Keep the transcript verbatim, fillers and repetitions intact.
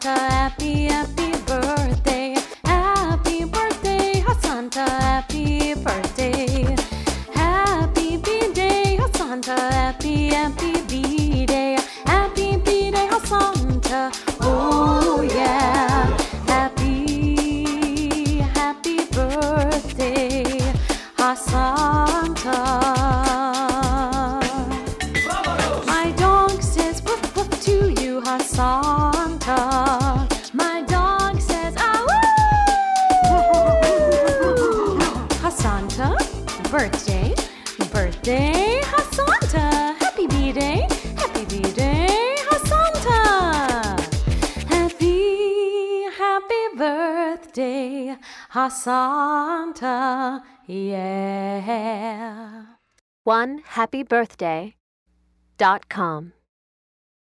Santa, happy, happy birthday. Happy birthday, oh Santa, happy birthday. Happy B-Day, oh Santa, happy, happy B-Day. Happy B-Day, oh Santa, oh yeah. Happy, happy birthday, oh Santa. My dog says woof woof to you, oh Santa. My dog says ah woo. Oh Santa, birthday, birthday, oh Santa. Happy B-Day, happy B-Day, oh Santa. Happy, happy birthday, oh Santa, yeah. one happy birthday dot com